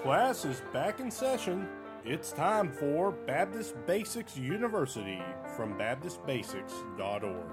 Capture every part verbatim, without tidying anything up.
Class is back in session. It's time for Baptist Basics University from baptist basics dot org.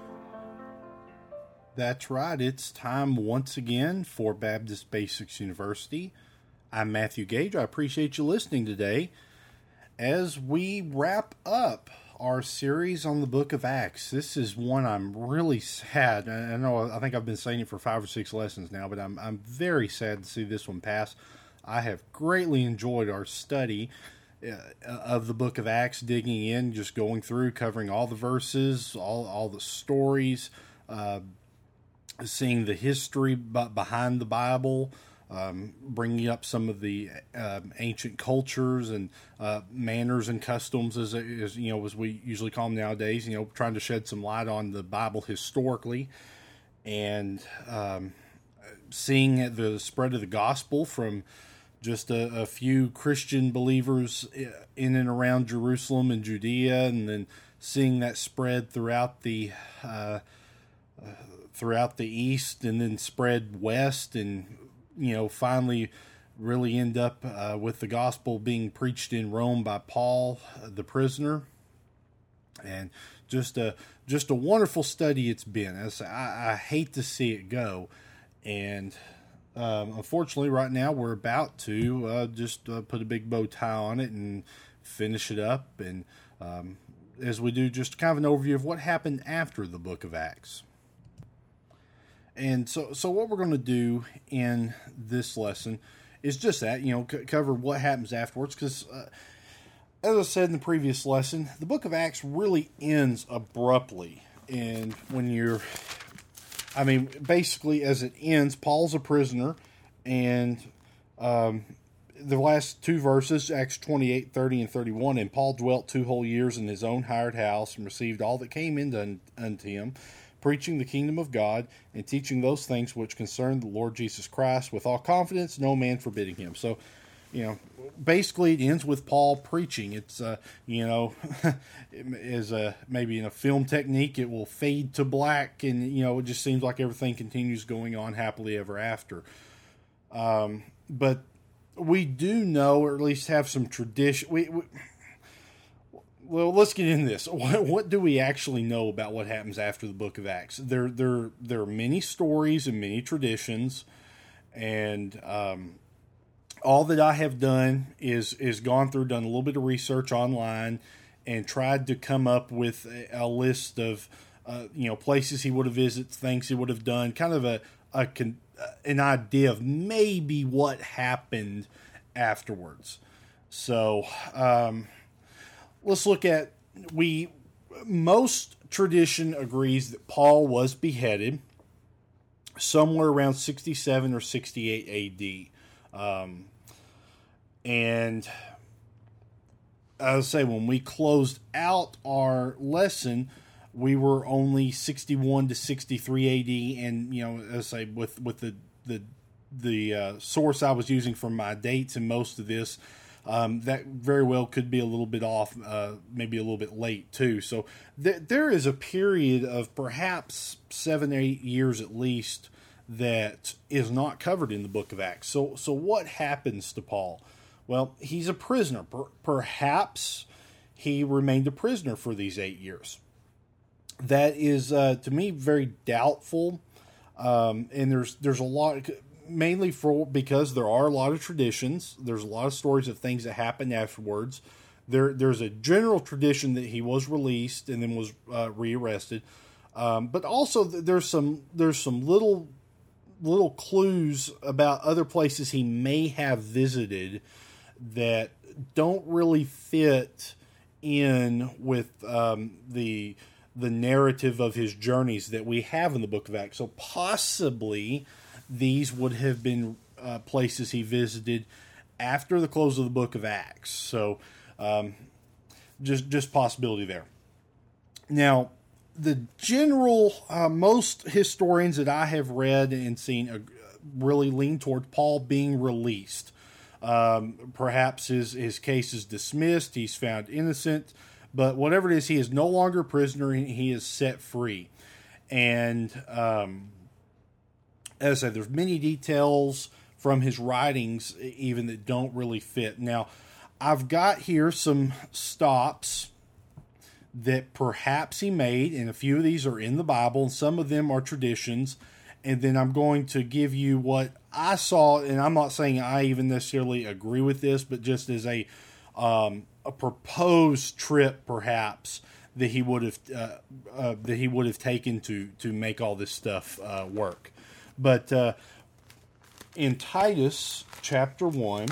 That's right, it's time once again for Baptist Basics University. I'm Matthew Gage. I appreciate you listening today as we wrap up our series on the book of Acts. This is one I'm really sad. I know I think I've been saying it for five or six lessons now, but I'm I'm very sad to see this one pass. I have greatly enjoyed our study uh, of the book of Acts, digging in, just going through, covering all the verses, all all the stories, uh, seeing the history behind the Bible, um, bringing up some of the uh, ancient cultures and uh, manners and customs, as, as you know, as we usually call them nowadays. You know, trying to shed some light on the Bible historically, and um, seeing the spread of the gospel from just a, a few Christian believers in and around Jerusalem and Judea, and then seeing that spread throughout the uh, uh, throughout the east, and then spread west, and you know finally really end up uh, with the gospel being preached in Rome by Paul, the prisoner, and just a just a wonderful study it's been. As I, I hate to see it go, and Um, unfortunately, right now we're about to uh, just uh, put a big bow tie on it and finish it up. And um, as we do, just kind of an overview of what happened after the book of Acts. And so, so what we're going to do in this lesson is just that, you know, c- cover what happens afterwards. Because, uh, as I said in the previous lesson, the book of Acts really ends abruptly. And when you're I mean, basically, as it ends, Paul's a prisoner, and um, the last two verses, Acts twenty-eight, thirty, and thirty-one, and Paul dwelt two whole years in his own hired house and received all that came in unto him, preaching the kingdom of God and teaching those things which concern the Lord Jesus Christ with all confidence, no man forbidding him. So, you know, basically it ends with Paul preaching. It's, uh, you know, is a, maybe in a film technique, it will fade to black, and, you know, it just seems like everything continues going on happily ever after. Um, but we do know, or at least have some tradition. We, we well, let's get into this. What, what do we actually know about what happens after the book of Acts? There, there, there are many stories and many traditions, and, um, all that I have done is is gone through, done a little bit of research online, and tried to come up with a, a list of uh, you know places he would have visited, things he would have done, kind of a, a con, an idea of maybe what happened afterwards. So um, let's look at we most tradition agrees that Paul was beheaded somewhere around sixty-seven or sixty-eight A D. Um, and I would say when we closed out our lesson, we were only sixty-one to sixty-three A D. And, you know, as I say, with, with the, the, the, uh, source I was using for my dates and most of this, um, that very well could be a little bit off, uh, maybe a little bit late too. So th- there is a period of perhaps seven, eight years at least that is not covered in the book of Acts. So, so what happens to Paul? Well, he's a prisoner. Per- perhaps he remained a prisoner for these eight years. That is, uh, to me, very doubtful. Um, and there's there's a lot, mainly for because there are a lot of traditions. There's a lot of stories of things that happened afterwards. There, there's a general tradition that he was released and then was uh, rearrested. Um, but also, there's some there's some little. little clues about other places he may have visited that don't really fit in with um, the the narrative of his journeys that we have in the book of Acts. So possibly these would have been uh, places he visited after the close of the book of Acts. So um, just just possibility there. Now, the general, uh, most historians that I have read and seen uh, really lean toward Paul being released. Um, perhaps his, his case is dismissed, he's found innocent, but whatever it is, he is no longer a prisoner, and he is set free. And um, as I said, there's many details from his writings even that don't really fit. Now, I've got here some stops that perhaps he made, and a few of these are in the Bible, and some of them are traditions. And then I'm going to give you what I saw, and I'm not saying I even necessarily agree with this, but just as a um, a proposed trip, perhaps that he would have uh, uh, that he would have taken to to make all this stuff uh, work. But uh, in Titus chapter one,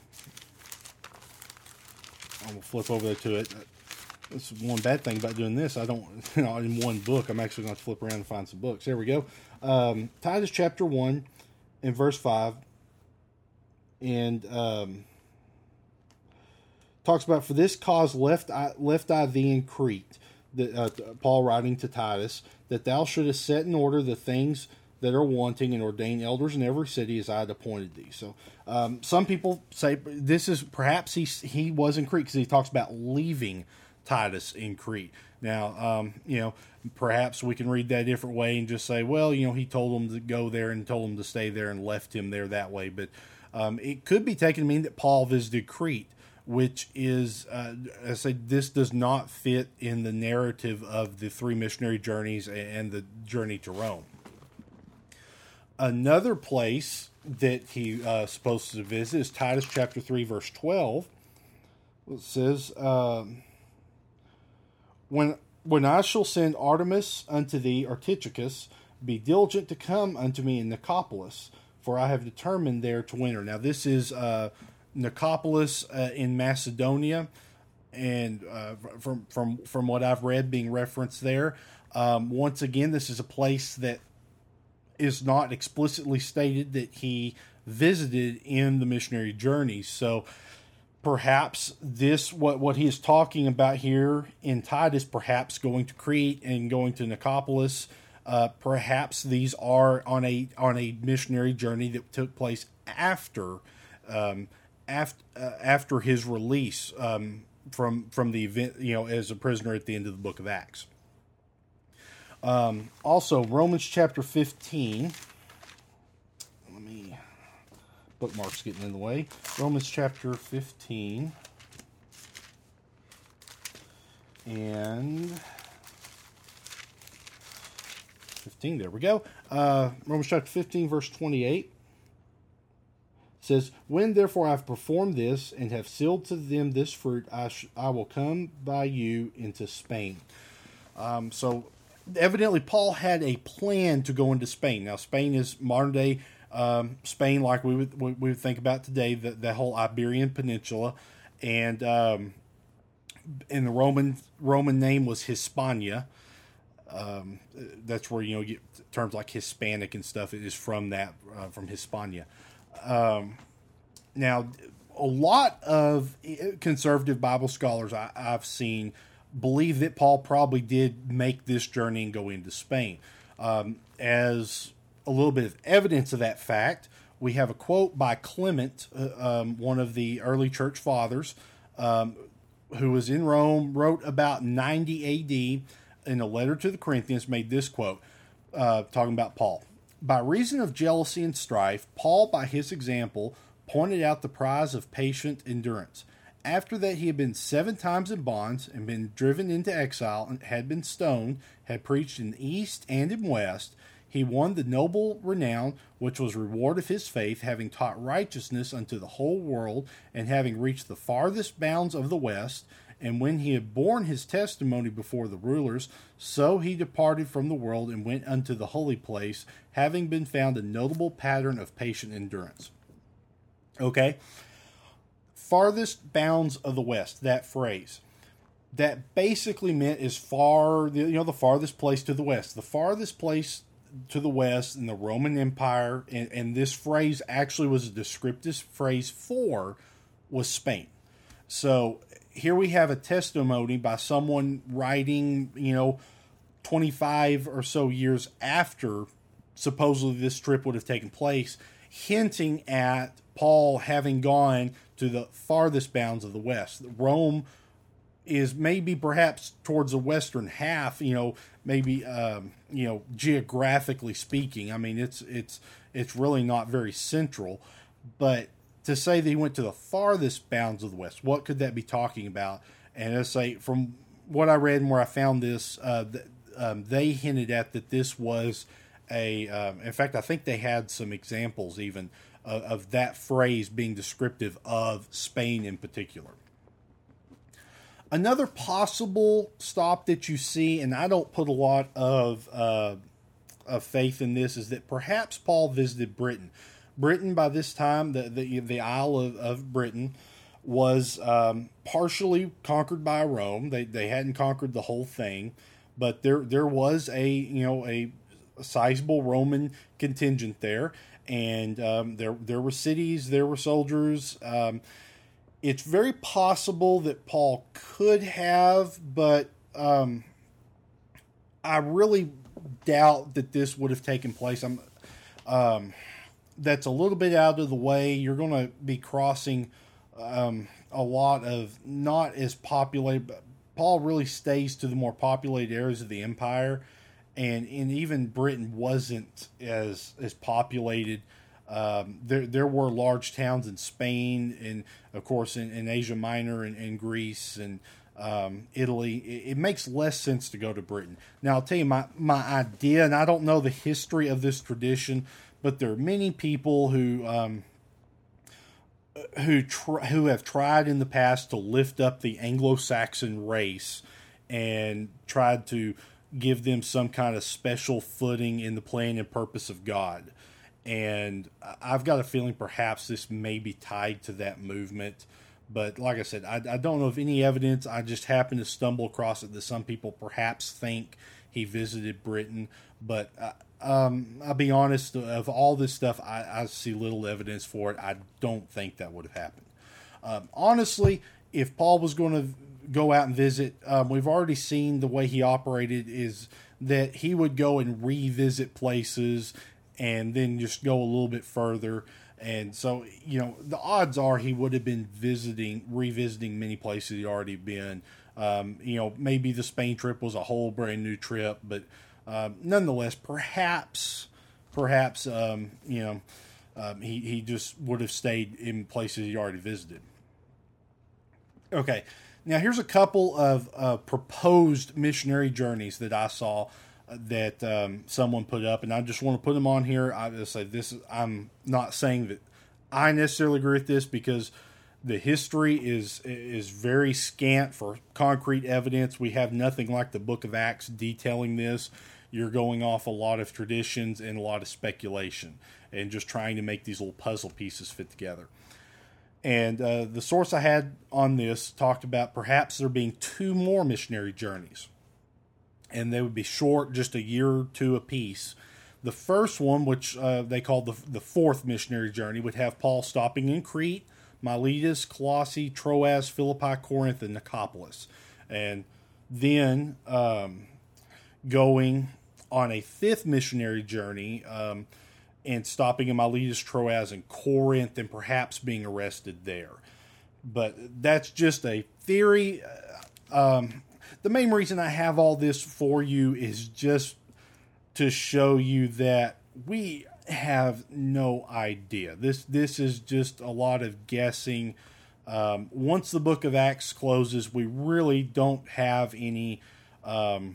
I'm gonna flip over to it. That's one bad thing about doing this. I don't, you know, in one book, I'm actually going to flip around and find some books. There we go. Um, Titus chapter one and verse five. And um, talks about, for this cause left I, left I thee in Crete, that, uh, Paul writing to Titus, that thou shouldest set in order the things that are wanting and ordain elders in every city as I had appointed thee. So um, some people say this is, perhaps he, he was in Crete because he talks about leaving Titus in Crete. Now, um, you know, perhaps we can read that a different way and just say, well, you know, he told him to go there and told him to stay there and left him there that way. But um, it could be taken to mean that Paul visited Crete, which is, uh, I say, this does not fit in the narrative of the three missionary journeys and the journey to Rome. Another place that he uh, supposed to visit is Titus chapter three, verse twelve. It says, um, When when I shall send Artemis unto thee, or Tychicus, be diligent to come unto me in Nicopolis, for I have determined there to winter. Now, this is uh, Nicopolis uh, in Macedonia, and uh, from from from what I've read, being referenced there. Um, once again, this is a place that is not explicitly stated that he visited in the missionary journeys. So perhaps this, what, what he is talking about here in Titus, perhaps going to Crete and going to Nicopolis, uh, perhaps these are on a on a missionary journey that took place after um, after uh, after his release um, from from the event, you know, as a prisoner at the end of the book of Acts. Um, also, Romans chapter fifteen. Let me, bookmarks getting in the way. Romans chapter fifteen. And fifteen, there we go. Uh, Romans chapter fifteen, verse twenty-eight. Says, when therefore I have performed this and have sealed to them this fruit, I, sh- I will come by you into Spain. Um, so, evidently, Paul had a plan to go into Spain. Now, Spain is modern day um, Spain, like we would we would think about today, the, the whole Iberian Peninsula, and um, and the Roman Roman name was Hispania. Um, that's where, you know, you get terms like Hispanic and stuff. It is from that uh, from Hispania. Um, now, a lot of conservative Bible scholars I, I've seen believe that Paul probably did make this journey and go into Spain. Um, as a little bit of evidence of that fact, we have a quote by Clement, uh, um, one of the early church fathers, um, who was in Rome, wrote about ninety A D in a letter to the Corinthians, made this quote, uh, talking about Paul. By reason of jealousy and strife, Paul, by his example, pointed out the prize of patient endurance. After that he had been seven times in bonds, and been driven into exile, and had been stoned, had preached in the east and in west, he won the noble renown which was reward of his faith, having taught righteousness unto the whole world, and having reached the farthest bounds of the west. And when he had borne his testimony before the rulers, so he departed from the world and went unto the holy place, having been found a notable pattern of patient endurance. Okay? Farthest bounds of the west, that phrase. That basically meant as far, you know, the farthest place to the west. The farthest place to the west in the Roman Empire, and, and this phrase actually was a descriptive phrase for, was Spain. So here we have a testimony by someone writing, you know, twenty-five or so years after supposedly this trip would have taken place, hinting at Paul having gone to the farthest bounds of the West. Rome is maybe perhaps towards the western half, you know, maybe, um, you know, geographically speaking. I mean, it's, it's, it's really not very central, but to say that he went to the farthest bounds of the West, what could that be talking about? And I say, from what I read and where I found this, uh, th- um, they hinted at that this was a, um, in fact, I think they had some examples even of, of that phrase being descriptive of Spain in particular. Another possible stop that you see, and I don't put a lot of uh, of faith in this, is that perhaps Paul visited Britain. Britain, by this time, the the, the Isle of, of Britain was um, partially conquered by Rome. They they hadn't conquered the whole thing, but there there was a you know a sizable Roman contingent there, and um, there there were cities, there were soldiers. Um, It's very possible that Paul could have, but um, I really doubt that this would have taken place. I'm, um, that's a little bit out of the way. You're going to be crossing um, a lot of not as populated, but Paul really stays to the more populated areas of the empire, and, and even Britain wasn't as as populated. Um, there there were large towns in Spain and, of course, in, in Asia Minor and, and Greece and um, Italy. It, it makes less sense to go to Britain. Now, I'll tell you my, my idea, and I don't know the history of this tradition, but there are many people who um, who tr- who have tried in the past to lift up the Anglo-Saxon race and tried to give them some kind of special footing in the plan and purpose of God. And I've got a feeling perhaps this may be tied to that movement. But like I said, I, I don't know of any evidence. I just happened to stumble across it that some people perhaps think he visited Britain. But uh, um, I'll be honest, of all this stuff, I, I see little evidence for it. I don't think that would have happened. Um, honestly, if Paul was going to go out and visit, um, we've already seen the way he operated is that he would go and revisit places and then just go a little bit further. And so, you know, the odds are he would have been visiting, revisiting many places he'd already been. Um, you know, maybe the Spain trip was a whole brand new trip, but um, nonetheless, perhaps, perhaps, um, you know, um, he, he just would have stayed in places he already visited. Okay, now here's a couple of uh, proposed missionary journeys that I saw that um, someone put up, and I just want to put them on here. I just say this is, I'm not saying that I necessarily agree with this because the history is is very scant for concrete evidence. We have nothing like the Book of Acts detailing this. You're going off a lot of traditions and a lot of speculation and just trying to make these little puzzle pieces fit together. And uh, the source I had on this talked about perhaps there being two more missionary journeys, and they would be short, just a year or two apiece. The first one, which uh, they called the, the fourth missionary journey, would have Paul stopping in Crete, Miletus, Colossae, Troas, Philippi, Corinth, and Nicopolis. And then um, going on a fifth missionary journey um, and stopping in Miletus, Troas, and Corinth, and perhaps being arrested there. But that's just a theory. Um, the main reason I have all this for you is just to show you that we have no idea. This this is just a lot of guessing. Um, once the book of Acts closes, we really don't have any um,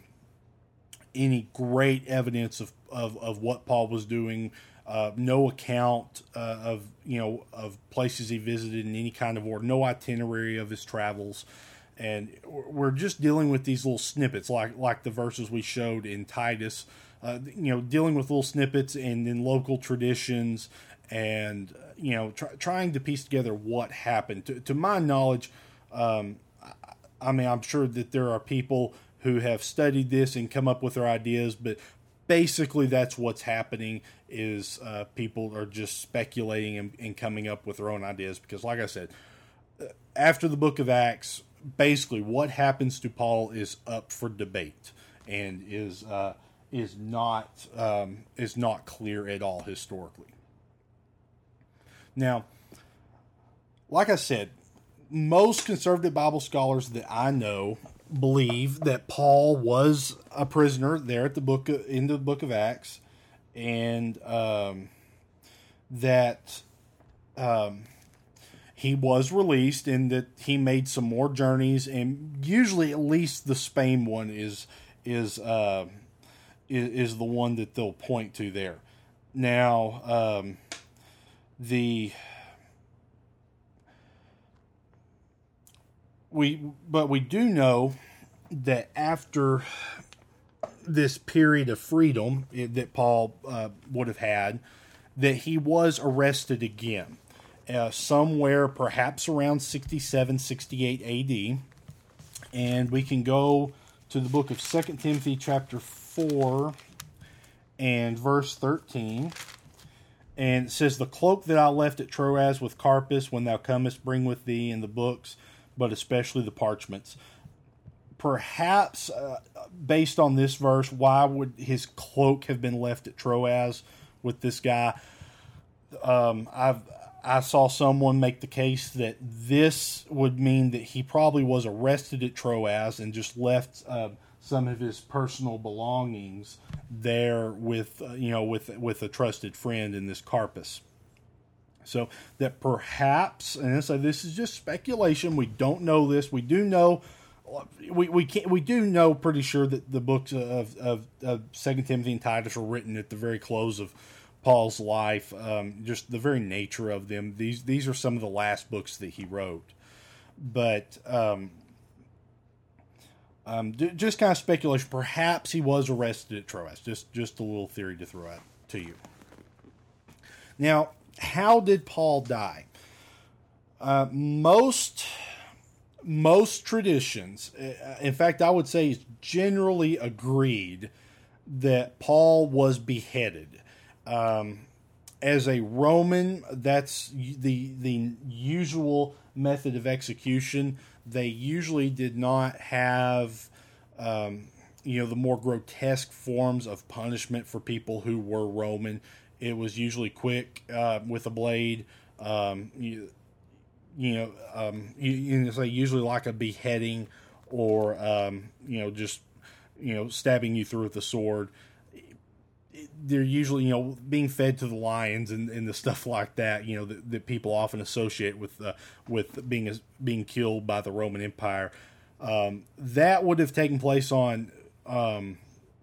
any great evidence of, of, of what Paul was doing. Uh, no account uh, of you know of places he visited in any kind of order. No itinerary of his travels. And we're just dealing with these little snippets, like like the verses we showed in Titus. Uh, you know, dealing with little snippets and then local traditions, and you know, try, trying to piece together what happened. To, to my knowledge, um, I, I mean, I'm sure that there are people who have studied this and come up with their ideas, but basically, that's what's happening. Is uh, people are just speculating and, and coming up with their own ideas. Because, like I said, after the book of Acts, basically what happens to Paul is up for debate and is uh, is not um, is not clear at all historically. Now, like I said, most conservative Bible scholars that I know believe that Paul was a prisoner there at the book of, in the book of Acts, and um, that um, he was released, and that he made some more journeys, and usually at least the Spain one is is uh, is, is the one that they'll point to there. Now, um, the we but we do know that after this period of freedom that Paul uh, would have had, that he was arrested again, uh, somewhere perhaps around sixty-seven, sixty-eight A D. And we can go to the book of Second Timothy chapter four and verse thirteen. And it says, "The cloak that I left at Troas with Carpus, when thou comest, bring with thee, and the books, but especially the parchments." Perhaps, uh, based on this verse, why would his cloak have been left at Troas with this guy? Um, I've I saw someone make the case that this would mean that he probably was arrested at Troas and just left uh, some of his personal belongings there with uh, you know with with a trusted friend in this Carpus. So that perhaps, and so this is just speculation. We don't know this. We do know. We we can't, we do know pretty sure that the books of of, of Second Timothy and Titus were written at the very close of Paul's life. Um, just the very nature of them. These these are some of the last books that he wrote. But um, um, just kind of speculation. Perhaps he was arrested at Troas. Just just a little theory to throw out to you. Now, how did Paul die? Uh, most. Most traditions, in fact, I would say it's generally agreed that Paul was beheaded. Um, as a Roman, that's the the usual method of execution. They usually did not have, um, you know, the more grotesque forms of punishment for people who were Roman. It was usually quick uh, with a blade. Um, you, You know, um, you, you know, say usually like a beheading, or um, you know, just you know, stabbing you through with a sword. They're usually, you know, being fed to the lions and, and the stuff like that. You know, that, that people often associate with uh, with being being killed by the Roman Empire. Um, that would have taken place on um,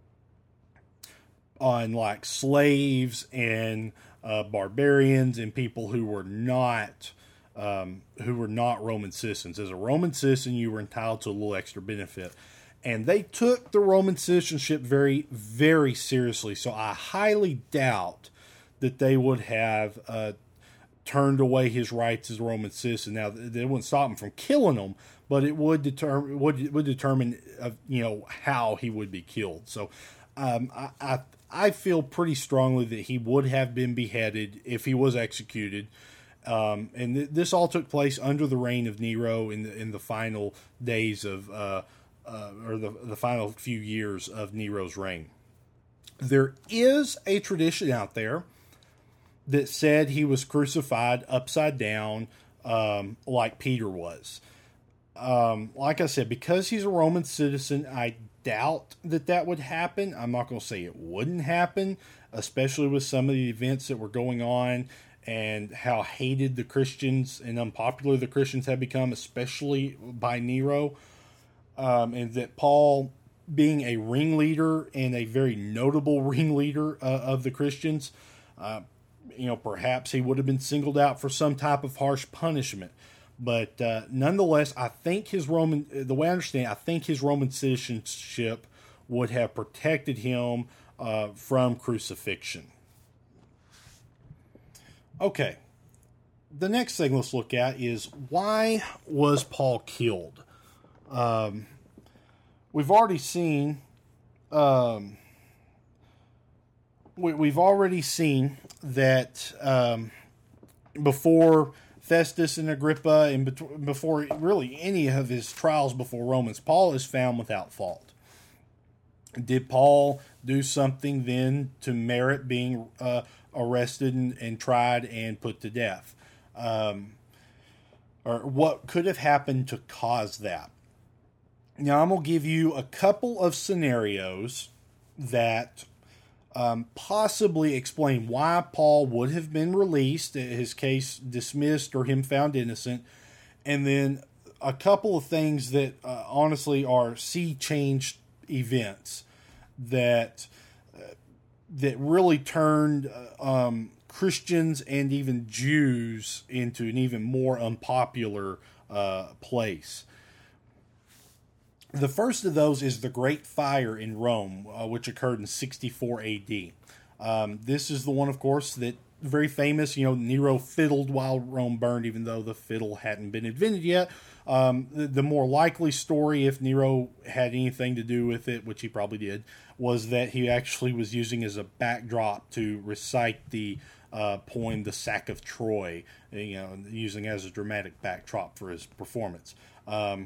on like slaves and uh, barbarians and people who were not. Um, who were not Roman citizens. As a Roman citizen, you were entitled to a little extra benefit. And they took the Roman citizenship very, very seriously. So I highly doubt that they would have uh, turned away his rights as a Roman citizen. Now, they wouldn't stop him from killing him, but it would determine would would determine uh, you know how he would be killed. So um, I, I I feel pretty strongly that he would have been beheaded if he was executed. Um, and th- this all took place under the reign of Nero in the in the final days of, uh, uh, or the the final few years of Nero's reign. There is a tradition out there that said he was crucified upside down, um, like Peter was. Um, like I said, because he's a Roman citizen, I doubt that that would happen. I'm not going to say it wouldn't happen, especially with some of the events that were going on. And how hated the Christians and unpopular the Christians have become, especially by Nero. Um, and that Paul, being a ringleader and a very notable ringleader uh, of the Christians, uh, you know, perhaps he would have been singled out for some type of harsh punishment. But uh, nonetheless, I think his Roman, the way I understand it, I think his Roman citizenship would have protected him uh, from crucifixion. Okay, the next thing let's look at is, why was Paul killed? Um, we've already seen, um, we, we've already seen that um, before Festus and Agrippa, and bet- before really any of his trials before Romans, Paul is found without fault. Did Paul do something then to merit being uh, arrested and, and tried and put to death? Um, or what could have happened to cause that. Now, I'm going to give you a couple of scenarios that um, possibly explain why Paul would have been released, his case dismissed, or him found innocent, and then a couple of things that uh, honestly are sea change events that uh, that really turned uh, um, Christians and even Jews into an even more unpopular uh, place. The first of those is the Great Fire in Rome, uh, which occurred in sixty-four A D. Um, this is the one, of course, that very famous. You know, Nero fiddled while Rome burned, even though the fiddle hadn't been invented yet. Um, the, the more likely story, if Nero had anything to do with it, which he probably did, was that he actually was using as a backdrop to recite the uh, poem "The Sack of Troy," you know, using as a dramatic backdrop for his performance. Um,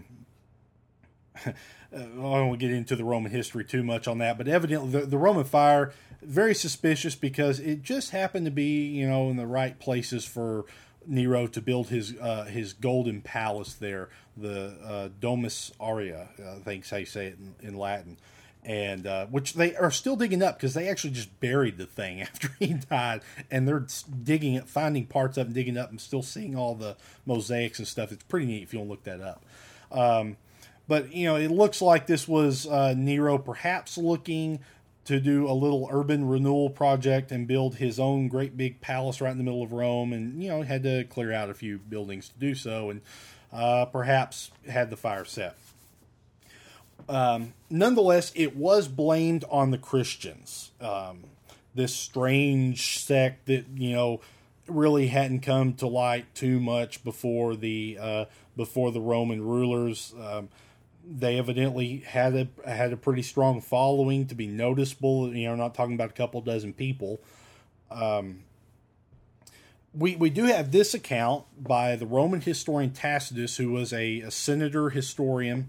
I don't want to get into the Roman history too much on that, but evidently the, the Roman fire, very suspicious because it just happened to be, you know, in the right places for Nero to build his uh, his golden palace there, the uh, Domus Aurea, I think is how you say it in, in Latin, and uh, which they are still digging up because they actually just buried the thing after he died, and they're digging it, finding parts of it, and digging up, and still seeing all the mosaics and stuff. It's pretty neat if you want to look that up. Um, But, you know, it looks like this was uh, Nero perhaps looking to do a little urban renewal project and build his own great big palace right in the middle of Rome. And, you know, had to clear out a few buildings to do so, and uh, perhaps had the fire set. Um, nonetheless, it was blamed on the Christians. Um, this strange sect that, you know, really hadn't come to light too much before the uh, before the Roman rulers. Um, They evidently had a had a pretty strong following to be noticeable. You know, not talking about a couple dozen people. Um, we we do have this account by the Roman historian Tacitus, who was a, a senator historian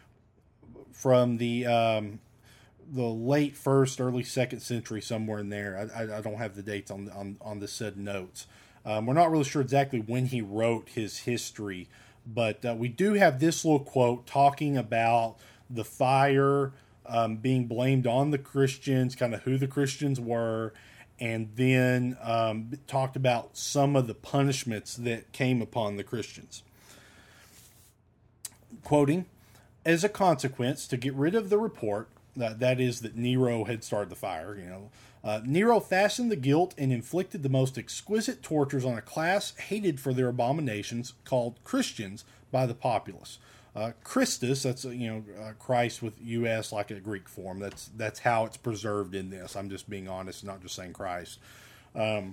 from the um, the late first, early second century, somewhere in there. I, I, I don't have the dates on on on the said notes. Um, we're not really sure exactly when he wrote his history. But uh, we do have this little quote talking about the fire um, being blamed on the Christians, kind of who the Christians were, and then um, talked about some of the punishments that came upon the Christians. Quoting, as a consequence, to get rid of the report, uh, that is that Nero had started the fire, you know, Uh, Nero fastened the guilt and inflicted the most exquisite tortures on a class hated for their abominations, called Christians by the populace. Uh, Christus, that's you know uh, Christ with U S like a Greek form. That's that's how it's preserved in this. I'm just being honest, not just saying Christ. Um,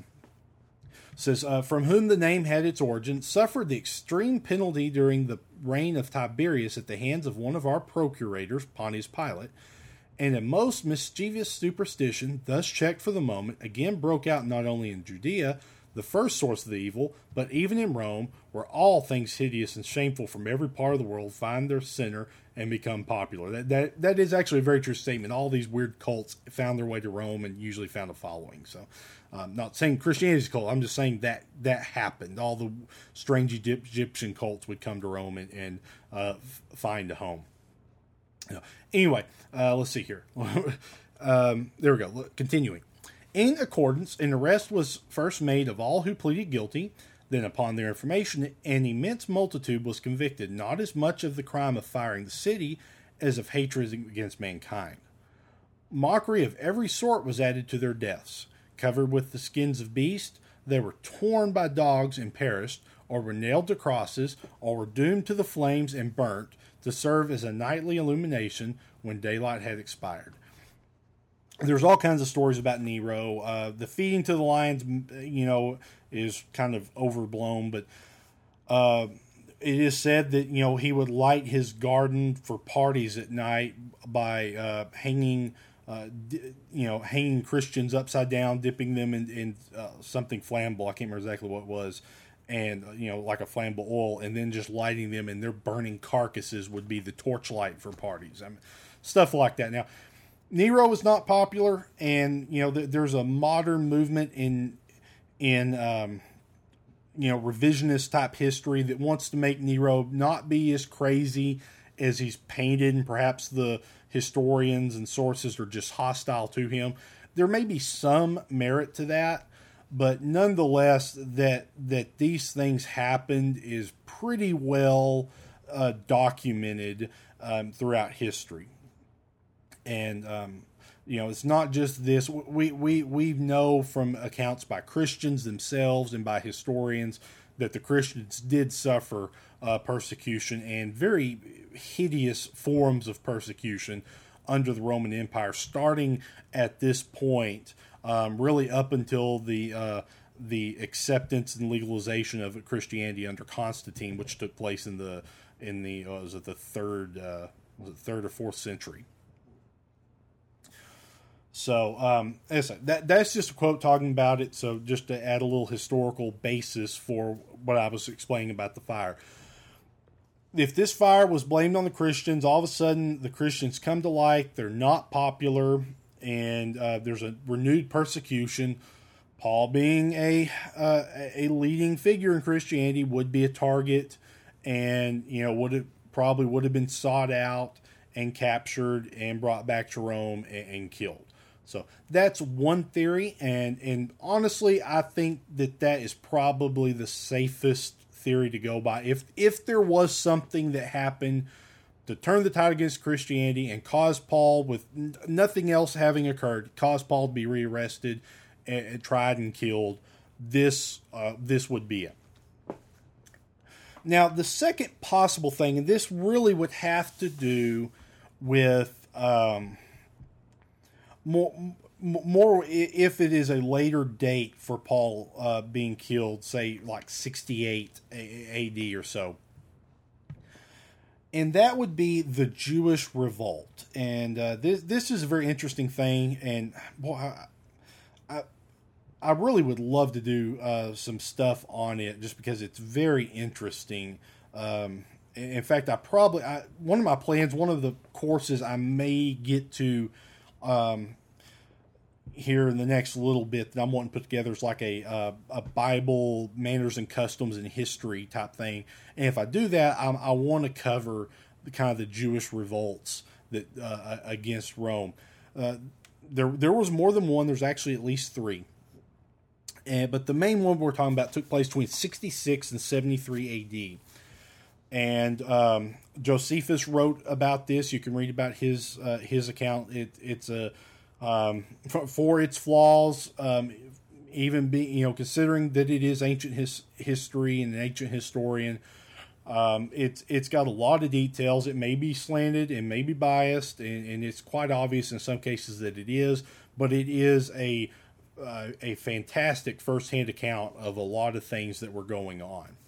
says uh, from whom the name had its origin, suffered the extreme penalty during the reign of Tiberius at the hands of one of our procurators, Pontius Pilate. And a most mischievous superstition, thus checked for the moment, again broke out not only in Judea, the first source of the evil, but even in Rome, where all things hideous and shameful from every part of the world find their center and become popular. That that that is actually a very true statement. All these weird cults found their way to Rome and usually found a following. So, I'm not saying Christianity's a cult. I'm just saying that that happened. All the strange Egyptian cults would come to Rome and, and uh, find a home. Anyway, uh, let's see here. um, there we go. Look, continuing. In accordance, an arrest was first made of all who pleaded guilty. Then, upon their information, an immense multitude was convicted, not as much of the crime of firing the city as of hatred against mankind. Mockery of every sort was added to their deaths. Covered with the skins of beasts, they were torn by dogs and perished, or were nailed to crosses, or were doomed to the flames and burnt, to serve as a nightly illumination when daylight had expired. There's all kinds of stories about Nero. Uh, the feeding to the lions, you know, is kind of overblown, but uh, it is said that, you know, he would light his garden for parties at night by uh, hanging, uh, d- you know, hanging Christians upside down, dipping them in, in uh, something flammable. I can't remember exactly what it was. And, you know, like a flammable oil, and then just lighting them, and their burning carcasses would be the torchlight for parties. I mean, stuff like that. Now, Nero was not popular, and, you know, th- there's a modern movement in, in um, you know, revisionist type history that wants to make Nero not be as crazy as he's painted, and perhaps the historians and sources are just hostile to him. There may be some merit to that, but nonetheless, that that these things happened is pretty well uh, documented um, throughout history. And um, you know, it's not just this. We we we know from accounts by Christians themselves and by historians that the Christians did suffer uh, persecution, and very hideous forms of persecution under the Roman Empire, starting at this point, um, really up until the uh, the acceptance and legalization of Christianity under Constantine, which took place in the in the uh, was it the third uh, was it third or fourth century. So um, that that's just a quote talking about it. So just to add a little historical basis for what I was explaining about the fire. If this fire was blamed on the Christians, all of a sudden the Christians come to light. They're not popular, and uh, there's a renewed persecution. Paul, being a uh, a leading figure in Christianity, would be a target, and you know would have probably would have been sought out and captured and brought back to Rome and, and killed. So that's one theory, and and honestly, I think that that is probably the safest theory to go by. If if there was something that happened to turn the tide against Christianity and cause Paul, with nothing else having occurred, cause Paul to be rearrested and, and tried and killed, this uh, this would be it. Now, the second possible thing, and this really would have to do with um, more, more if it is a later date for Paul uh, being killed, say like sixty-eight A D or so. And that would be the Jewish revolt. And uh, this this is a very interesting thing. And boy, I, I, I really would love to do uh, some stuff on it, just because it's very interesting. Um, in fact, I probably I, one of my plans, one of the courses I may get to um, here in the next little bit that I'm wanting to put together is like a uh, a Bible manners and customs and history type thing. And if I do that, I, I want to cover the kind of the Jewish revolts that uh, against Rome. Uh, there there was more than one. There's actually at least three. And, but the main one we're talking about took place between sixty-six and seventy-three A D. And um, Josephus wrote about this. You can read about his uh, his account. It, it's a um, for, for its flaws, um, even be you know considering that it is ancient his, history and an ancient historian. Um, it's it's got a lot of details. It may be slanted and may be biased, and, and it's quite obvious in some cases that it is. But it is a uh, a fantastic firsthand account of a lot of things that were going on.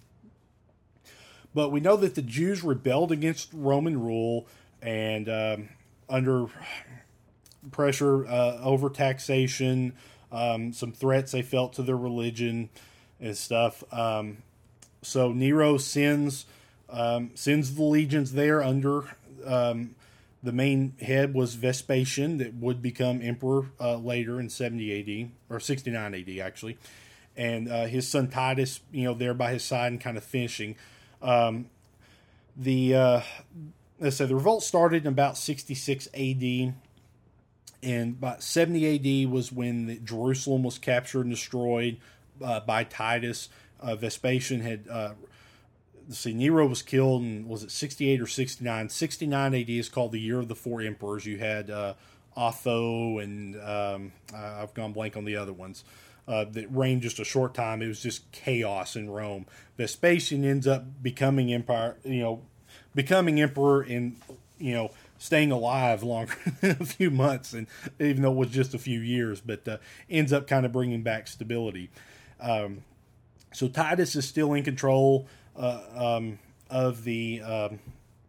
But we know that the Jews rebelled against Roman rule, and um, under pressure uh, over taxation, um, some threats they felt to their religion and stuff. Um, so Nero sends um, sends the legions there under um, the main head was Vespasian, that would become emperor uh, later in seventy A D or sixty-nine A D actually, and uh, his son Titus, you know, there by his side and kind of finishing. Um, the uh, let's say the revolt started in about sixty-six A D, and about seventy A D was when the, Jerusalem was captured and destroyed uh, by Titus. Uh, Vespasian had uh, let's see, Nero was killed in, was it sixty-eight or sixty-nine? sixty-nine A D is called the Year of the Four Emperors. You had uh, Otho and um, I've gone blank on the other ones. Uh, that reigned just a short time. It was just chaos in Rome. Vespasian ends up becoming empire, you know, becoming emperor and, you know, staying alive longer than a few months, and even though it was just a few years, but uh, ends up kind of bringing back stability. Um, so Titus is still in control uh, um, of the um,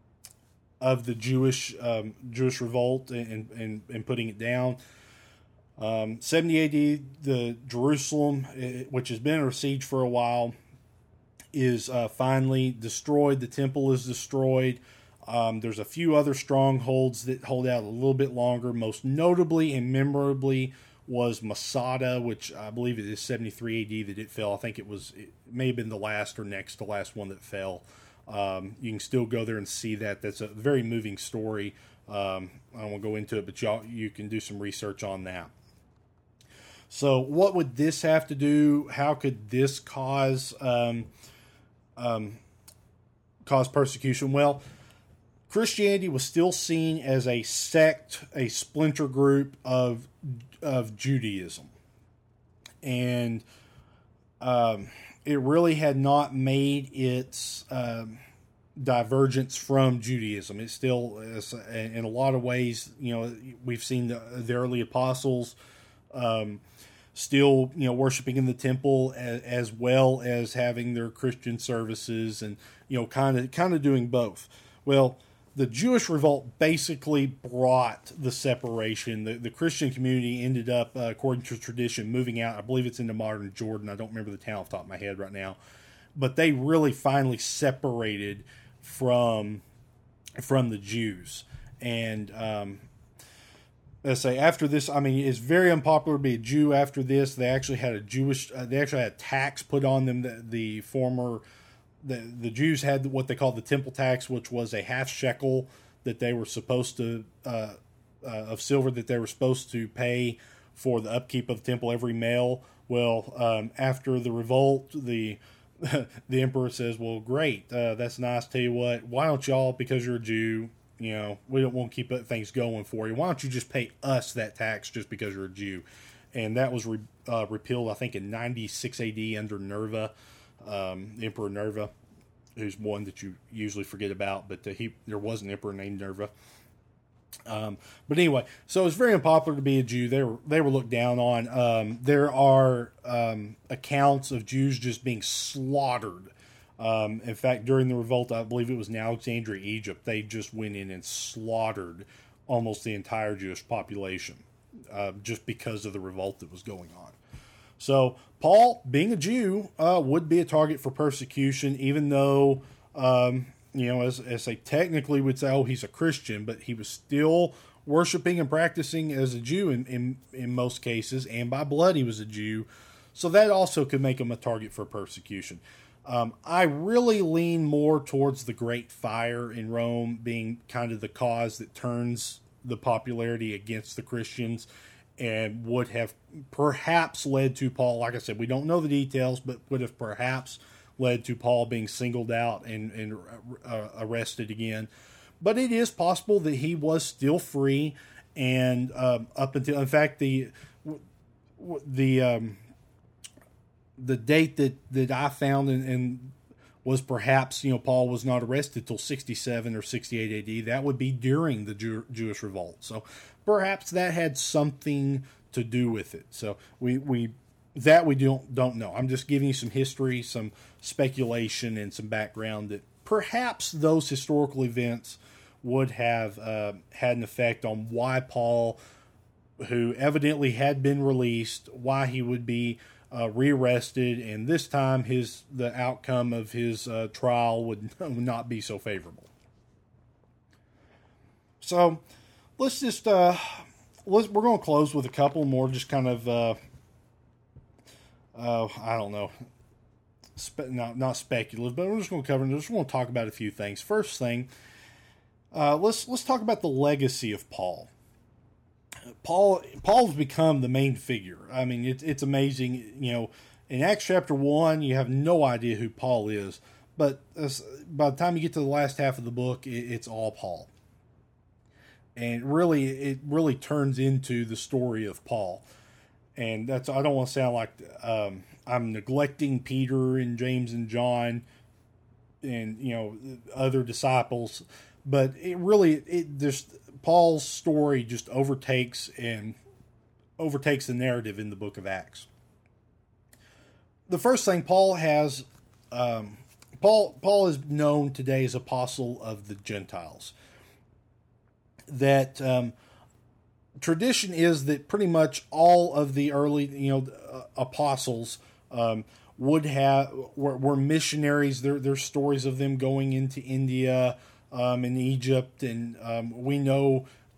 of the Jewish um, Jewish revolt and, and and putting it down. Um, seventy A D, the Jerusalem, which has been under siege for a while, is uh, finally destroyed. The temple is destroyed. Um, there's a few other strongholds that hold out a little bit longer. Most notably and memorably was Masada, which I believe it is seventy-three A D that it fell. I think it was, it may have been the last or next to last one that fell. Um, you can still go there and see that. That's a very moving story. Um, I won't go into it, but y'all, you can do some research on that. So what would this have to do? How could this cause um, um, cause persecution? Well, Christianity was still seen as a sect, a splinter group of of Judaism, and um, it really had not made its um, divergence from Judaism. It still is, in a lot of ways, you know, we've seen the, the early apostles um, still, you know, worshiping in the temple as, as well as having their Christian services, and you know, kind of kind of doing both. Well, the Jewish revolt basically brought the separation. The, the Christian community ended up, uh, according to tradition, moving out. I believe it's into modern Jordan. I don't remember the town off the top of my head right now. But they really finally separated from from the Jews. And um, let's say after this, I mean, it's very unpopular to be a Jew after this. They actually had a Jewish, uh, they actually had a tax put on them. The, the former... The, the Jews had what they called the temple tax, which was a half shekel that they were supposed to, uh, uh, of silver that they were supposed to pay for the upkeep of the temple, every male. Well, um, after the revolt, the the emperor says, well, great, uh, that's nice. Tell you what, why don't y'all, because you're a Jew, you know, we don't want to keep things going for you. Why don't you just pay us that tax just because you're a Jew? And that was re, uh, repealed, I think, in ninety-six A D under Nerva. Um, Emperor Nerva, who's one that you usually forget about, but uh, he there was an emperor named Nerva. Um, but anyway, so it's very unpopular to be a Jew. They were they were looked down on. Um, there are um, accounts of Jews just being slaughtered. Um, in fact, during the revolt, I believe it was in Alexandria, Egypt, they just went in and slaughtered almost the entire Jewish population, uh, just because of the revolt that was going on. So Paul, being a Jew, uh, would be a target for persecution, even though, um, you know, as, as they technically would say, oh, he's a Christian, but he was still worshiping and practicing as a Jew in, in, in most cases, and by blood he was a Jew. So that also could make him a target for persecution. Um, I really lean more towards the Great Fire in Rome being kind of the cause that turns the popularity against the Christians, and would have perhaps led to Paul, like I said, we don't know the details, but would have perhaps led to Paul being singled out and, and uh, arrested again. But it is possible that he was still free, and um, up until, in fact, the the um, the date that, that I found and, and was perhaps, you know, Paul was not arrested till sixty-seven or sixty-eight A D. That would be during the Jew, Jewish revolt. So perhaps that had something to do with it. So we, we that we don't don't know. I'm just giving you some history, some speculation, and some background that perhaps those historical events would have uh, had an effect on why Paul, who evidently had been released, why he would be Uh, rearrested, and this time his the outcome of his uh, trial would, would not be so favorable. So let's just uh, let's we're going to close with a couple more, just kind of uh, uh, I don't know, spe- not not speculative, but we're just going to cover. Just want to talk about a few things. First thing, uh, let's let's talk about the legacy of Paul. Paul Paul's become the main figure. I mean, it's it's amazing. You know, in Acts chapter one, you have no idea who Paul is, but by the time you get to the last half of the book, it, it's all Paul, and really, it really turns into the story of Paul. And that's, I don't want to sound like um, I'm neglecting Peter and James and John, and you know other disciples, but it really it just. Paul's story just overtakes and overtakes the narrative in the book of Acts. The first thing, Paul has, um, Paul Paul is known today as apostle of the Gentiles. That um, tradition is that pretty much all of the early, you know, uh, apostles um, would have were, were missionaries. There there's stories of them going into India. Um, in Egypt, and um, we know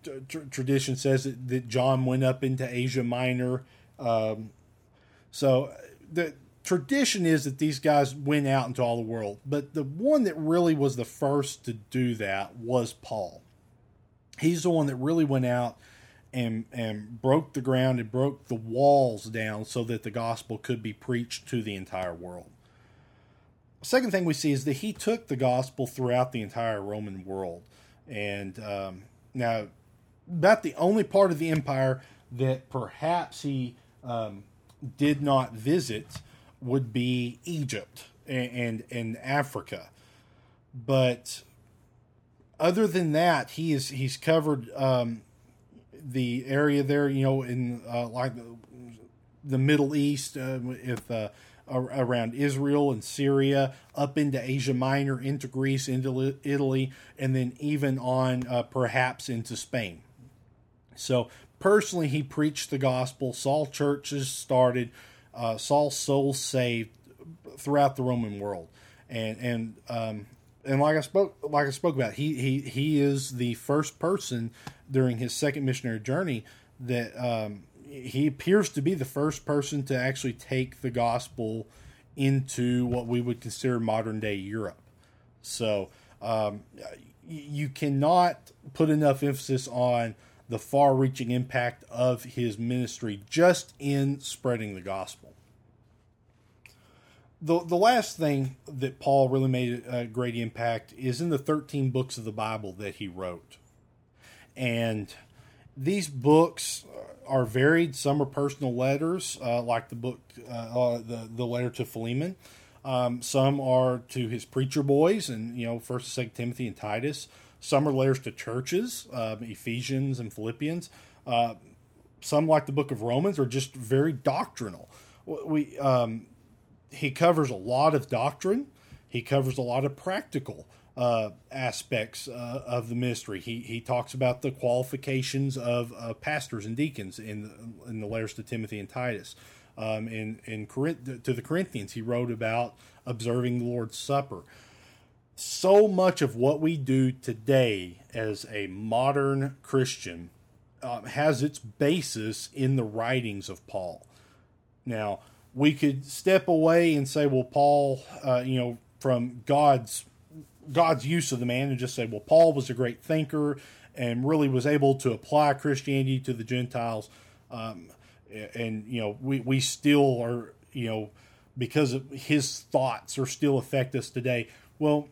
tr- tradition says that, that John went up into Asia Minor. Um, so the tradition is that these guys went out into all the world. But the one that really was the first to do that was Paul. He's the one that really went out and and broke the ground and broke the walls down so that the gospel could be preached to the entire world. Second thing we see is that he took the gospel throughout the entire Roman world. And um, now, about the only part of the empire that perhaps he um, did not visit would be Egypt and, and, and Africa. But other than that, he is he's covered um, the area there, you know, in uh, like the Middle East, uh, if uh, around Israel and Syria, up into Asia Minor, into Greece, into Italy, and then even on uh, perhaps into Spain. So personally, he preached the gospel, saw churches started, uh, saw souls saved throughout the Roman world, and and um, and like I spoke like I spoke about, he he he is the first person during his second missionary journey that. Um, He appears to be the first person to actually take the gospel into what we would consider modern day Europe. So um, you cannot put enough emphasis on the far reaching impact of his ministry just in spreading the gospel. The, the last thing that Paul really made a great impact is in the thirteen books of the Bible that he wrote. And these books are varied. Some are personal letters, uh, like the book, uh, uh, the the letter to Philemon. Um, some are to his preacher boys, and you know, First and Second Timothy and Titus. Some are letters to churches, um, Ephesians and Philippians. Uh, some, like the book of Romans, are just very doctrinal. We um, he covers a lot of doctrine. He covers a lot of practical Uh, aspects uh, of the ministry. He he talks about the qualifications of uh, pastors and deacons in the, in the letters to Timothy and Titus. Um, in in Corinth, to the Corinthians, he wrote about observing the Lord's Supper. So much of what we do today as a modern Christian uh, has its basis in the writings of Paul. Now, we could step away and say, well, Paul, uh, you know, from God's God's use of the man, and just say, well, Paul was a great thinker and really was able to apply Christianity to the Gentiles. Um, and, you know, we, we still are, you know, because of his thoughts are still affect us today. Well,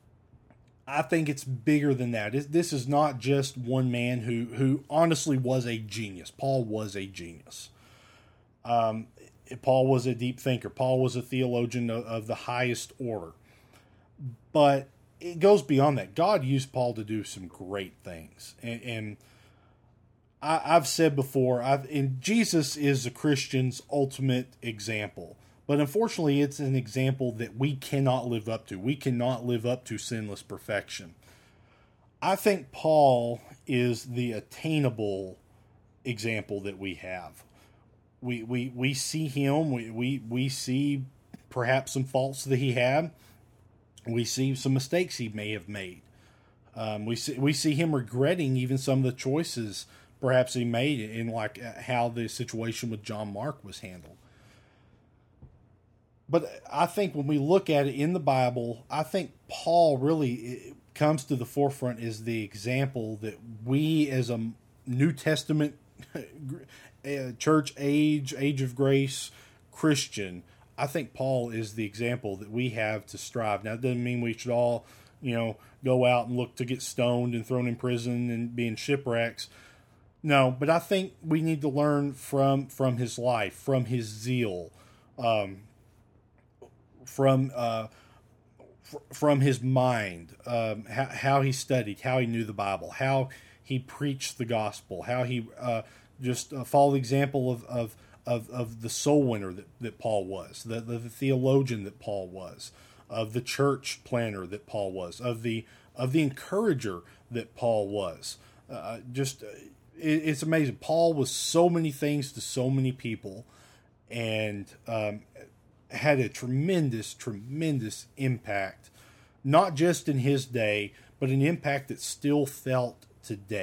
I think it's bigger than that. This is not just one man who, who honestly was a genius. Paul was a genius. Um, Paul was a deep thinker. Paul was a theologian of, of the highest order. But it goes beyond that. God used Paul to do some great things. And, and I, I've said before, I've, and Jesus is a Christian's ultimate example. But unfortunately, it's an example that we cannot live up to. We cannot live up to sinless perfection. I think Paul is the attainable example that we have. We we, we see him. We, we, we see perhaps some faults that he had. We see some mistakes he may have made. Um, we see we see him regretting even some of the choices perhaps he made in like how the situation with John Mark was handled. But I think when we look at it in the Bible, I think Paul really comes to the forefront as the example that we as a New Testament church age, age of grace Christian, I think Paul is the example that we have to strive. Now, it doesn't mean we should all, you know, go out and look to get stoned and thrown in prison and be in shipwrecks. No, but I think we need to learn from from his life, from his zeal, um, from uh, f- from his mind, um, how, how he studied, how he knew the Bible, how he preached the gospel, how he uh, just uh, followed the example of, of Of, of the soul winner that, that Paul was, the, the the theologian that Paul was, of the church planner that Paul was, of the of the encourager that Paul was. Uh, just it, it's amazing. Paul was so many things to so many people, and um, had a tremendous, tremendous impact, not just in his day, but an impact that's still felt today.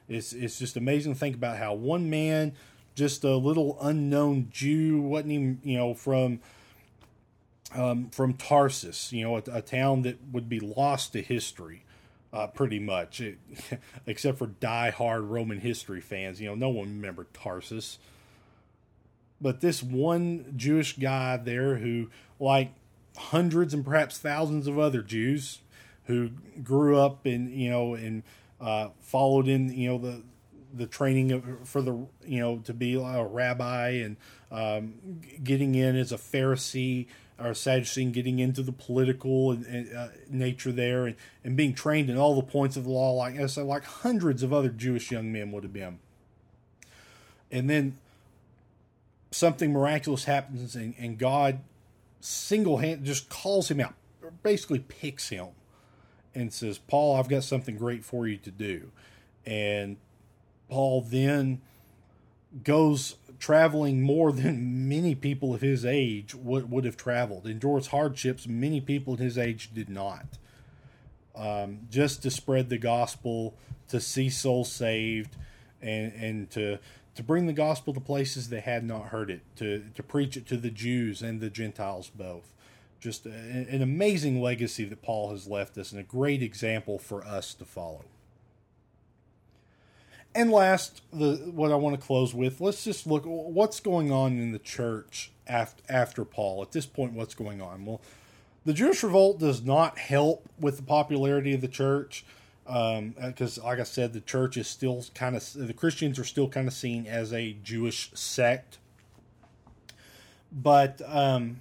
It's it's just amazing to think about how one man, just a little unknown Jew, wasn't even, you know, from um, from Tarsus, you know, a, a town that would be lost to history, uh, pretty much, it, except for die-hard Roman history fans. You know, no one remembered Tarsus. But this one Jewish guy there who, like hundreds and perhaps thousands of other Jews who grew up in, you know, and uh, followed in, you know, the the training of, for the, you know, to be a rabbi, and um, getting in as a Pharisee or a Sadducee, getting into the political and, and, uh, nature there, and, and being trained in all the points of the law, like I said, like hundreds of other Jewish young men would have been. And then something miraculous happens, and, and God single-handedly just calls him out, basically picks him, and says, Paul, I've got something great for you to do. And Paul then goes traveling more than many people of his age would, would have traveled, endures hardships many people at his age did not, um, just to spread the gospel, to see souls saved, and, and to to bring the gospel to places they had not heard it, to, to preach it to the Jews and the Gentiles both. Just a, an amazing legacy that Paul has left us, and a great example for us to follow. And last, the what I want to close with, let's just look what's going on in the church after, after Paul. At this point, what's going on? Well, the Jewish revolt does not help with the popularity of the church, because, um, like I said, the church is still kind of, the Christians are still kind of seen as a Jewish sect. But um,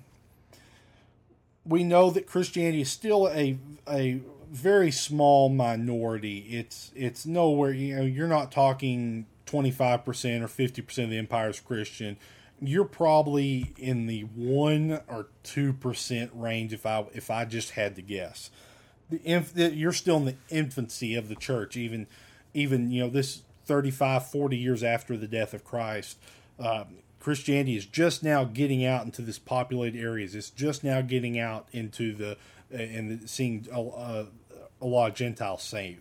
we know that Christianity is still a a very small minority. It's it's nowhere, you know, you're not talking twenty-five percent or fifty percent of the empire is Christian. You're probably in the one or two percent range if I if I just had to guess. The inf- you're still in the infancy of the church, even even you know, this thirty-five, forty years after the death of Christ. Um, Christianity is just now getting out into this populated areas. It's just now getting out into the uh, and seeing a, a, a lot of Gentiles saved.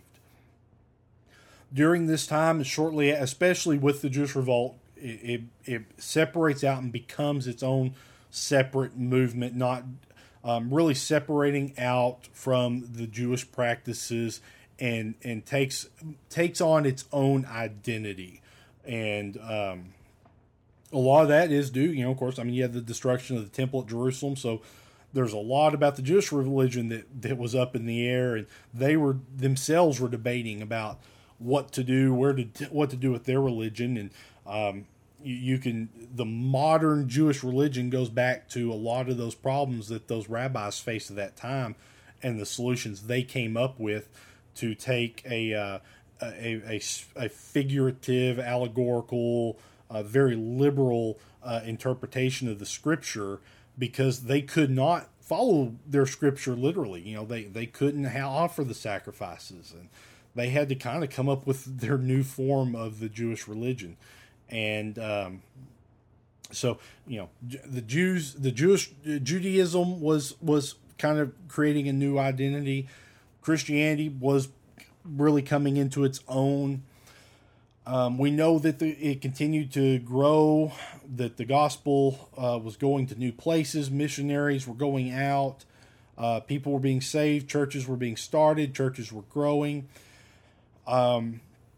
During this time, shortly, especially with the Jewish revolt, it, it, it separates out and becomes its own separate movement, not um, really separating out from the Jewish practices, and and takes takes on its own identity. And um, a lot of that is due, you know, of course, I mean, you had the destruction of the temple at Jerusalem, so there's a lot about the Jewish religion that, that was up in the air, and they were themselves were debating about what to do, where to what to do with their religion. And um, you, you can the modern Jewish religion goes back to a lot of those problems that those rabbis faced at that time, and the solutions they came up with to take a uh, a, a, a figurative, allegorical, uh, very liberal uh, interpretation of the Scripture, because they could not follow their Scripture literally. You know, they they couldn't ha- offer the sacrifices, and they had to kind of come up with their new form of the Jewish religion. And um, so, you know, the Jews, the Jewish Judaism was was kind of creating a new identity. Christianity was really coming into its own. Um, we know that the, it continued to grow, that the gospel uh, was going to new places, missionaries were going out, uh, people were being saved, churches were being started, churches were growing. Um,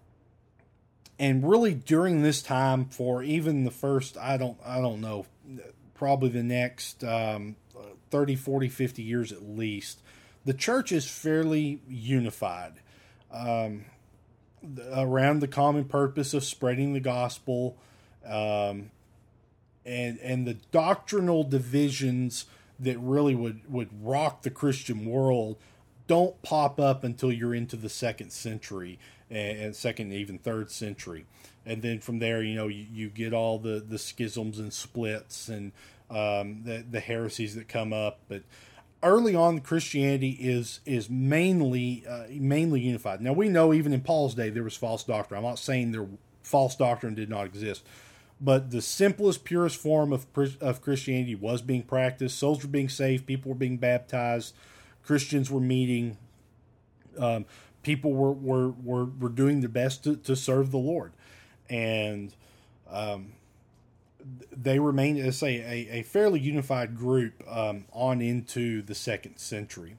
and really during this time, for even the first, I don't, I don't know, probably the next um, thirty, forty, fifty years at least, the church is fairly unified um, around the common purpose of spreading the gospel, um, and and the doctrinal divisions that really would, would rock the Christian world don't pop up until you're into the second century and, and second, even third century. And then from there, you know, you, you get all the, the schisms and splits and um, the, the heresies that come up. But early on, Christianity is is mainly uh, mainly unified. Now, we know even in Paul's day there was false doctrine. I'm not saying there false doctrine did not exist, but the simplest, purest form of of Christianity was being practiced. Souls were being saved. People were being baptized. Christians were meeting. Um, people were, were, were, were doing their best to, to serve the Lord. And um, they remained, as I say, a, a fairly unified group um, on into the second century.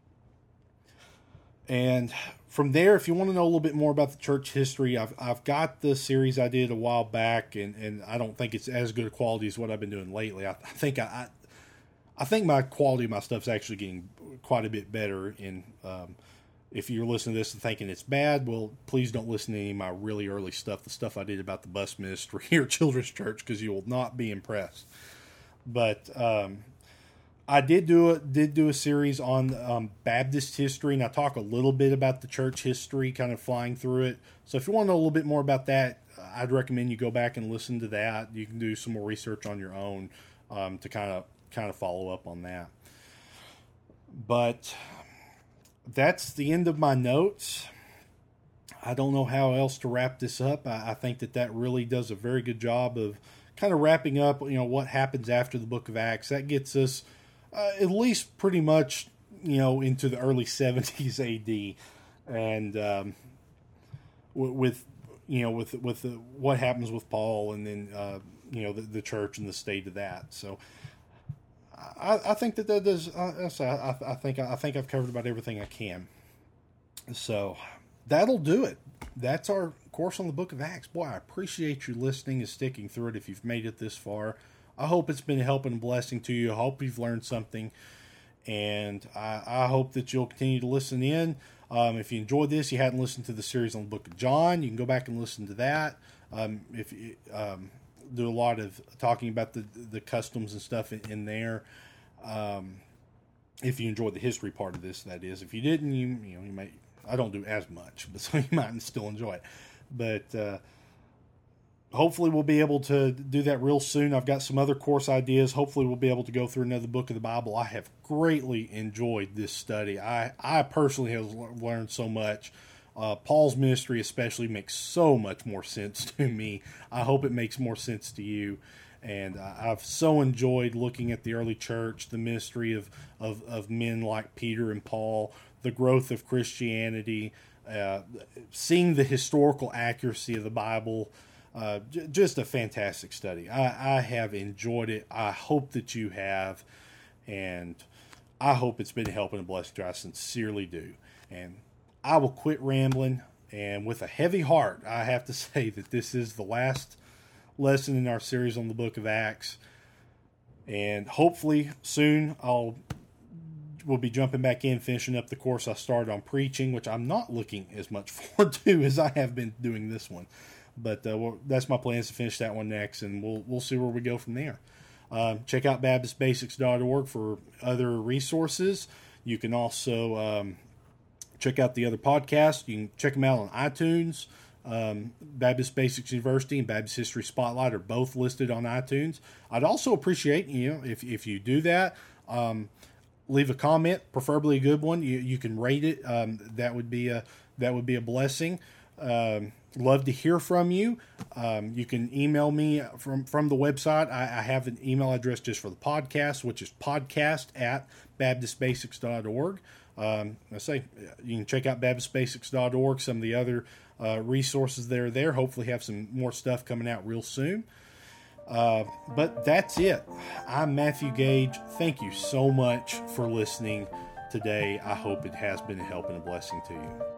And from there, if you want to know a little bit more about the church history, I've I've got the series I did a while back, and, and I don't think it's as good a quality as what I've been doing lately. I, I think I, I I think my quality of my stuff's actually getting quite a bit better. In um, if you're listening to this and thinking it's bad, well, please don't listen to any of my really early stuff, the stuff I did about the bus ministry here at Children's Church, because you will not be impressed. But um, I did do a did do a series on um, Baptist history, and I talk a little bit about the church history, kind of flying through it. So if you want to know a little bit more about that, I'd recommend you go back and listen to that. You can do some more research on your own um, to kind of kind of follow up on that. But that's the end of my notes. I don't know how else to wrap this up. I, I think that that really does a very good job of kind of wrapping up, you know, what happens after the book of Acts. That gets us Uh, at least pretty much, you know, into the early seventies A D, and um, w- with, you know, with with the, what happens with Paul, and then uh, you know the, the church and the state of that. So, I, I think that that does. Uh, I, I think I think I've covered about everything I can. So that'll do it. That's our course on the Book of Acts. Boy, I appreciate you listening and sticking through it. If you've made it this far, I hope it's been a help and a blessing to you. I hope you've learned something, and I, I hope that you'll continue to listen in. Um, if you enjoyed this, you hadn't listened to the series on the Book of John, you can go back and listen to that. Um, if you um, do a lot of talking about the the customs and stuff in, in there. Um, if you enjoyed the history part of this, that is. If you didn't, you you know you may. I don't do as much, but so you might still enjoy it. But uh, hopefully we'll be able to do that real soon. I've got some other course ideas. Hopefully we'll be able to go through another book of the Bible. I have greatly enjoyed this study. I, I personally have learned so much. Uh, Paul's ministry especially makes so much more sense to me. I hope it makes more sense to you. And uh, I've so enjoyed looking at the early church, the ministry of, of, of men like Peter and Paul, the growth of Christianity, uh, seeing the historical accuracy of the Bible. Uh, j- just a fantastic study. I, I have enjoyed it. I hope that you have, and I hope it's been helping and a blessing to you. I sincerely do. And I will quit rambling, and with a heavy heart, I have to say that this is the last lesson in our series on the Book of Acts, and hopefully soon I'll we'll be jumping back in, finishing up the course I started on preaching, which I'm not looking as much forward to as I have been doing this one. But uh, well, that's my plans to finish that one next, and we'll we'll see where we go from there. Um, check out Baptist Basics dot org for other resources. You can also um, check out the other podcasts. You can check them out on iTunes. Um, Baptist Basics University and Baptist History Spotlight are both listed on iTunes. I'd also appreciate, you know, if if you do that, um, leave a comment, preferably a good one. You you can rate it. Um, that would be a that would be a blessing. Um, love to hear from you. Um, you can email me from, from the website. I, I have an email address just for the podcast, which is podcast at Baptist Basics dot org. Um, I say you can check out Baptist Basics dot org. Some of the other uh, resources that are there. Hopefully have some more stuff coming out real soon. Uh, but that's it. I'm Matthew Gage. Thank you so much for listening today. I hope it has been a help and a blessing to you.